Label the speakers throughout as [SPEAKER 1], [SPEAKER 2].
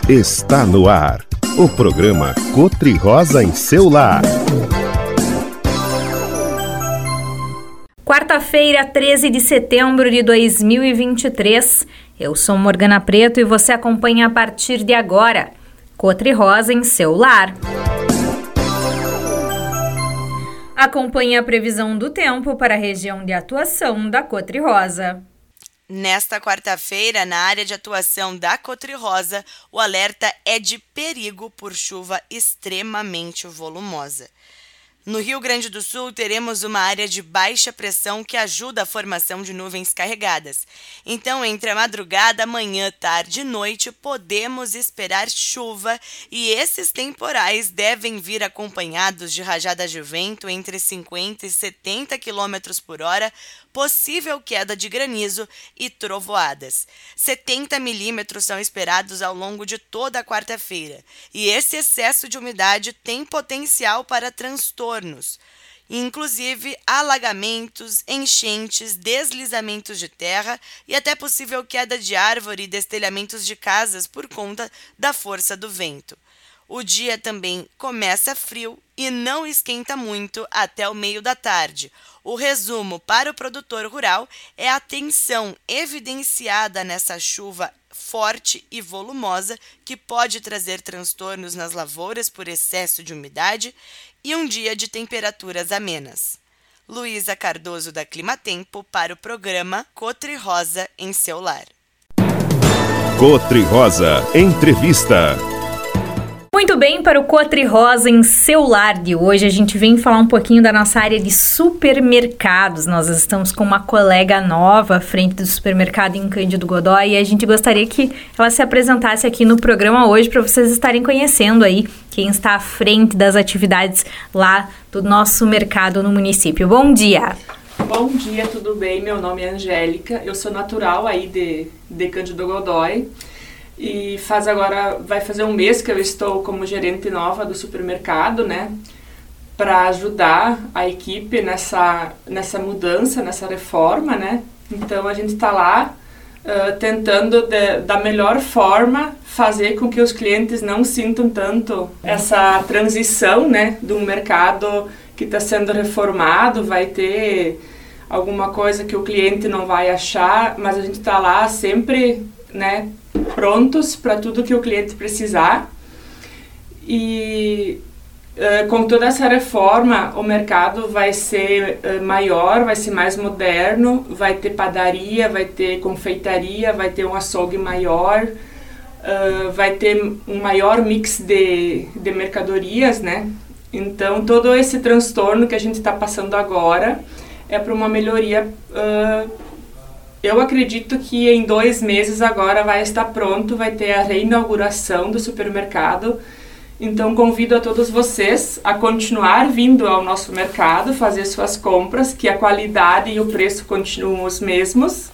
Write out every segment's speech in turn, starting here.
[SPEAKER 1] Está no ar, o programa Cotri-Rosa em seu lar.
[SPEAKER 2] Quarta-feira, 13 de setembro de 2023. Eu sou Morgana Preto e você acompanha a partir de agora Cotri-Rosa em seu lar. Acompanhe a previsão do tempo para a região de atuação da Cotri-Rosa.
[SPEAKER 3] Nesta quarta-feira, na área de atuação da Cotri-Rosa, o alerta é de perigo por chuva extremamente volumosa. No Rio Grande do Sul, teremos uma área de baixa pressão que ajuda a formação de nuvens carregadas. Então, entre a madrugada, manhã, tarde e noite, podemos esperar chuva e esses temporais devem vir acompanhados de rajadas de vento entre 50 e 70 km por hora, possível queda de granizo e trovoadas. 70 milímetros são esperados ao longo de toda a quarta-feira e esse excesso de umidade tem potencial para transtornos, inclusive alagamentos, enchentes, deslizamentos de terra e até possível queda de árvore e destelhamentos de casas por conta da força do vento. O dia também começa frio e não esquenta muito até o meio da tarde. O resumo para o produtor rural é a tensão evidenciada nessa chuva forte e volumosa que pode trazer transtornos nas lavouras por excesso de umidade e um dia de temperaturas amenas. Luísa Cardoso da Climatempo para o programa Cotri-Rosa em seu lar.
[SPEAKER 1] Cotri-Rosa Entrevista.
[SPEAKER 2] Muito bem, para o Cotri-Rosa em seu lar de hoje, a gente vem falar um pouquinho da nossa área de supermercados. Nós estamos com uma colega nova à frente do supermercado em Cândido Godói e a gente gostaria que ela se apresentasse aqui no programa hoje para vocês estarem conhecendo aí quem está à frente das atividades lá do nosso mercado no município. Bom dia!
[SPEAKER 4] Bom dia, tudo bem? Meu nome é Angélica, eu sou natural aí de Cândido Godói. E vai fazer um mês que eu estou como gerente nova do supermercado, né? Para ajudar a equipe nessa mudança, nessa reforma, né? Então a gente está lá tentando da melhor forma fazer com que os clientes não sintam tanto essa transição, né? De um mercado que está sendo reformado, vai ter alguma coisa que o cliente não vai achar, mas a gente está lá sempre, né? Prontos para tudo que o cliente precisar e com toda essa reforma o mercado vai ser maior, vai ser mais moderno, vai ter padaria, vai ter confeitaria, vai ter um açougue maior, vai ter um maior mix de mercadorias, né? Então todo esse transtorno que a gente está passando agora é para uma melhoria. Eu acredito que em 2 meses agora vai estar pronto, vai ter a reinauguração do supermercado. Então convido a todos vocês a continuar vindo ao nosso mercado, fazer suas compras, que a qualidade e o preço continuam os mesmos.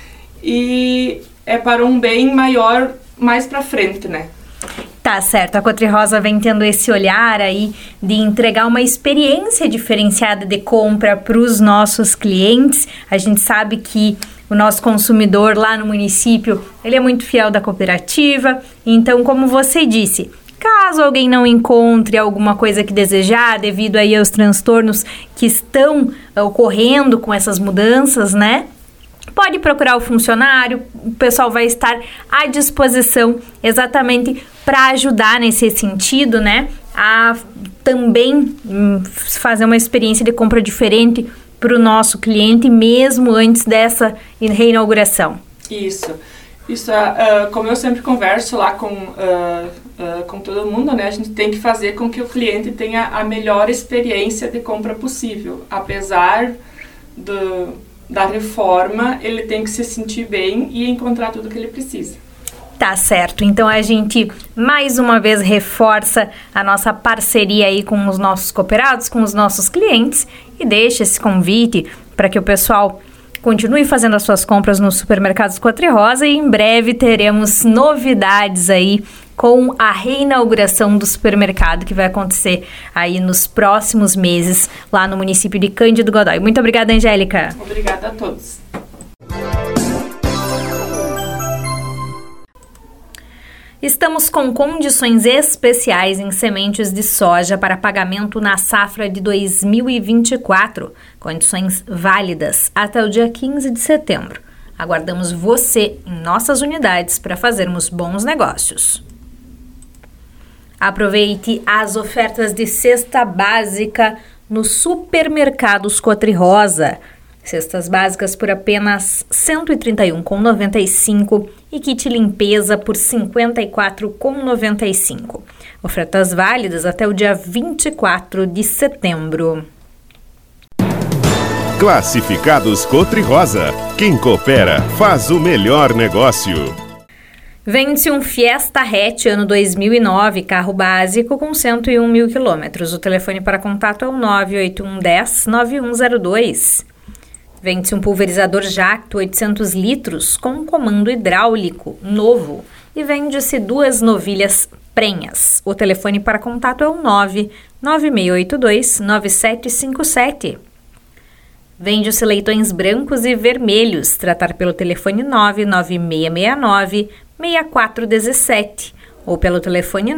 [SPEAKER 4] E é para um bem maior mais para frente, né?
[SPEAKER 2] Tá certo, a Cotri-Rosa vem tendo esse olhar aí de entregar uma experiência diferenciada de compra para os nossos clientes. A gente sabe que o nosso consumidor lá no município, ele é muito fiel da cooperativa. Então, como você disse, caso alguém não encontre alguma coisa que desejar devido aí aos transtornos que estão ocorrendo com essas mudanças, né? Pode procurar o funcionário, o pessoal vai estar à disposição exatamente para ajudar nesse sentido, né? A também fazer uma experiência de compra diferente para o nosso cliente, mesmo antes dessa reinauguração.
[SPEAKER 4] Isso, como eu sempre converso lá com todo mundo, né? A gente tem que fazer com que o cliente tenha a melhor experiência de compra possível. Apesar da reforma, ele tem que se sentir bem e encontrar tudo que ele precisa.
[SPEAKER 2] Tá certo, então a gente mais uma vez reforça a nossa parceria aí com os nossos cooperados, com os nossos clientes e deixa esse convite para que o pessoal continue fazendo as suas compras nos supermercados Cotri-Rosa e em breve teremos novidades aí com a reinauguração do supermercado que vai acontecer aí nos próximos meses lá no município de Cândido Godói. Muito obrigada, Angélica.
[SPEAKER 4] Obrigada a todos.
[SPEAKER 2] Estamos com condições especiais em sementes de soja para pagamento na safra de 2024. Condições válidas até o dia 15 de setembro. Aguardamos você em nossas unidades para fazermos bons negócios. Aproveite as ofertas de cesta básica nos supermercados Cotri-Rosa. Cestas básicas por apenas R$ 131,95 e kit limpeza por R$ 54,95. Ofertas válidas até o dia 24 de setembro.
[SPEAKER 1] Classificados Cotri-Rosa. Quem coopera faz o melhor negócio.
[SPEAKER 2] Vende-se um Fiesta Hatch ano 2009, carro básico com 101 mil quilômetros. O telefone para contato é o 98110-9102. Vende-se um pulverizador Jacto 800 litros com comando hidráulico novo e vende-se 2 novilhas prenhas. O telefone para contato é o 99682-9757. Vende-se leitões brancos e vermelhos. Tratar pelo telefone 99669-6417 ou pelo telefone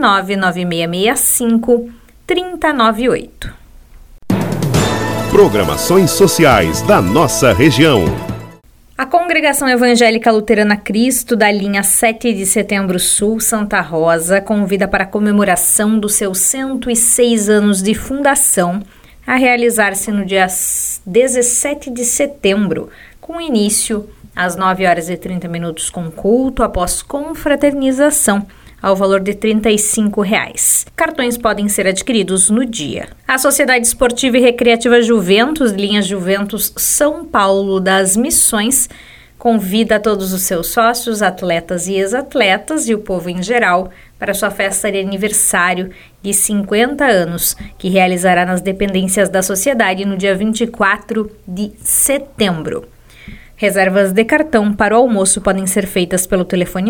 [SPEAKER 2] 99665-3098.
[SPEAKER 1] Programações sociais da nossa região.
[SPEAKER 2] A Congregação Evangélica Luterana Cristo da linha 7 de Setembro Sul, Santa Rosa, convida para a comemoração dos seus 106 anos de fundação a realizar-se no dia 17 de setembro, com início às 9h30 com culto após confraternização, ao valor de R$ 35. Cartões podem ser adquiridos no dia. A Sociedade Esportiva e Recreativa Juventus, linha Juventus São Paulo das Missões, convida todos os seus sócios, atletas e ex-atletas e o povo em geral para sua festa de aniversário de 50 anos, que realizará nas dependências da sociedade no dia 24 de setembro. Reservas de cartão para o almoço podem ser feitas pelo telefone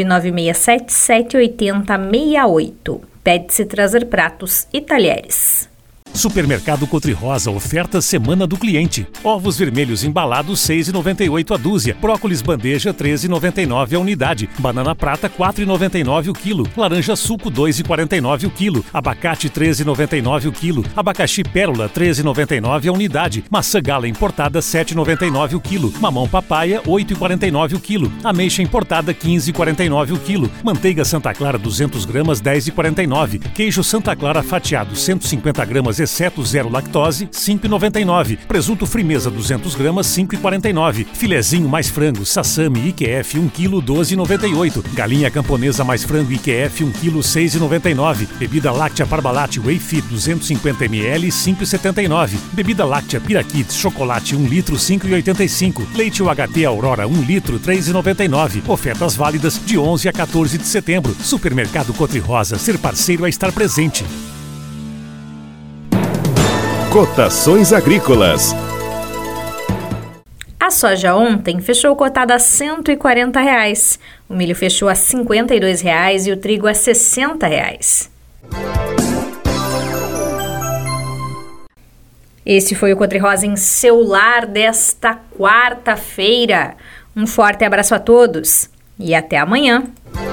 [SPEAKER 2] 996778068. Pede-se trazer pratos e talheres.
[SPEAKER 5] Supermercado Cotri-Rosa oferta Semana do Cliente. Ovos vermelhos embalados 6,98 a dúzia. Brócolis bandeja 13,99 a unidade. Banana prata 4,99 o quilo. Laranja suco 2,49 o quilo. Abacate 13,99 o quilo. Abacaxi pérola 13,99 a unidade. Maçã gala importada 7,99 o quilo. Mamão papaya 8,49 o quilo. Ameixa importada 15,49 o quilo. Manteiga Santa Clara 200 gramas 10,49. Queijo Santa Clara fatiado 150 gramas exceto zero lactose, R$ 5,99. Presunto Frimeza 200 gramas, R$ 5,49. Filezinho mais frango, Sassami IQF 1 kg, R$ 12,98. Galinha camponesa mais frango IQF 1 kg, R$ 6,99. Bebida láctea Parmalat Whey Fit 250 ml, R$ 5,79. Bebida láctea Piraquits chocolate 1 litro, R$ 5,85. Leite UHT Aurora 1 litro, R$ 3,99. Ofertas válidas de 11 a 14 de setembro. Supermercado Cotri-Rosa, ser parceiro é estar presente.
[SPEAKER 1] Cotações agrícolas.
[SPEAKER 2] A soja ontem fechou cotada a R$ 140. O milho fechou a R$ 52 e o trigo a R$ 60. Esse foi o Cotri-Rosa em seu lar desta quarta-feira. Um forte abraço a todos e até amanhã.